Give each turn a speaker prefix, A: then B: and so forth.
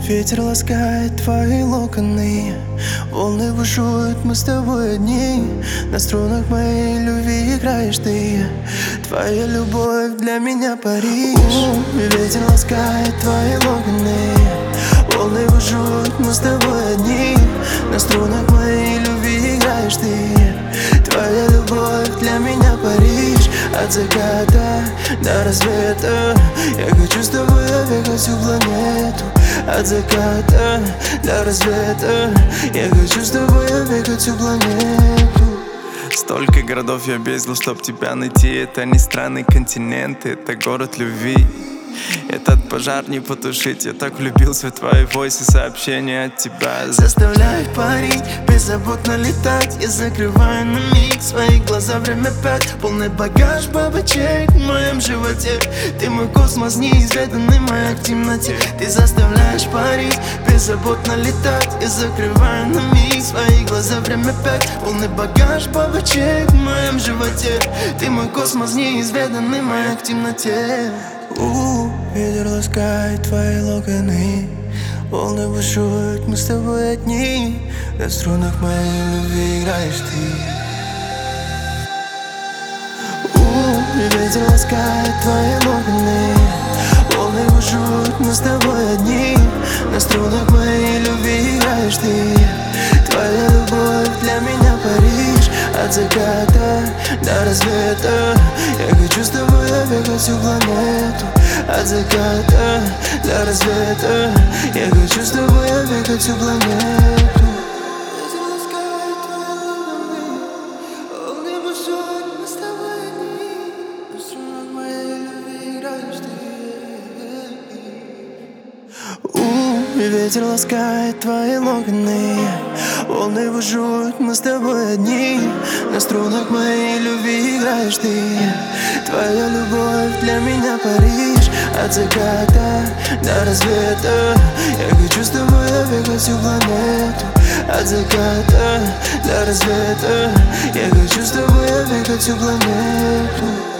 A: ветер ласкает твои локоны, волны бушуют, мы с тобой одни. На струнах моей любви играешь ты, твоя любовь для меня Париж. Ветер ласкает твои локоны, волны бушуют, мы с тобой одни. На струнах моей любви играешь ты, твоя любовь для меня Париж. От заката до рассвета я хочу с тобой объехать всю планету. От заката до рассвета я хочу с тобой объехать всю планету. Столько городов я объездил, чтоб тебя найти. Это не страны, континенты, это город любви. Этот пожар не потушить. Я так влюбился в твои войсы, сообщения от тебя.
B: Заставляю парить, беззаботно летать. Я закрываю на миг свои глаза, время пять. Полный багаж бабочек в моем животе. Ты мой космос, неизведанный маяк в темноте. Ты заставляешь парить, беззаботно летать. Я закрываю на миг свои глаза, время пять. Полный багаж бабочек в моем животе. Ты мой космос, неизведанный маяк в темноте.
A: Ветер ласкает твои локоны, волны бушуют, мы с тобой одни. На струнах моей любви играешь ты. Ветер ласкает твои локоны, волны бушуют, мы с тобой одни. На струнах моей любви играешь ты, твоя любовь для меня Париж. От заката до рассвета я хочу с тобой объехать всю планету. От заката до рассвета я хочу с тобой объехать всю планету. Ветер ласкает твои локоны, волны бушуют, мы с тобой одни. На струнах моей любви играешь ты. Ветер ласкает твои локоны, волны бушуют, мы с тобой одни. На струнах моей любви играешь ты, твоя любовь для меня Париж. От заката до рассвета я хочу с тобой объехать всю планету. От заката до рассвета я хочу с тобой объехать всю планету.